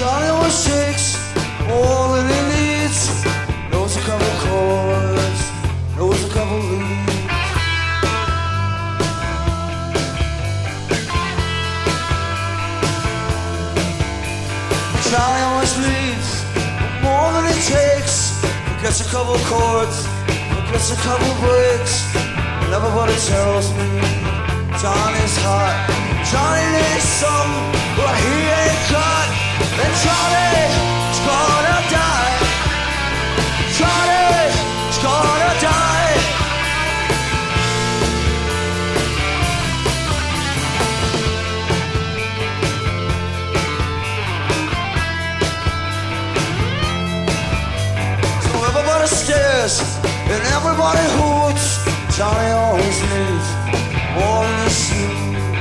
Johnny always takes more than he needs. Knows a couple chords, knows a couple leads. Johnny always needs more than he takes. Forgets a couple chords, forgets a couple breaks. And everybody tells me Johnny's hot. Johnny needs some, but he ain't got. And Johnny's gonna die. Johnny's gonna die. So everybody stares and everybody hoots. Johnny always needs more than a suit.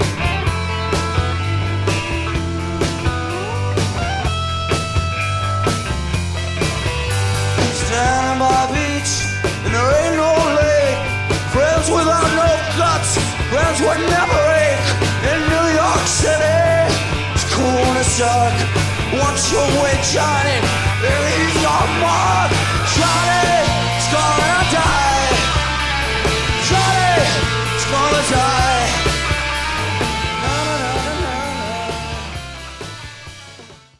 Standing by a beach and there ain't no lake. Friends without no guts, friends would never ache. In New York City, it's cool and it's dark. Once you're with Johnny, he's your mark. Johnny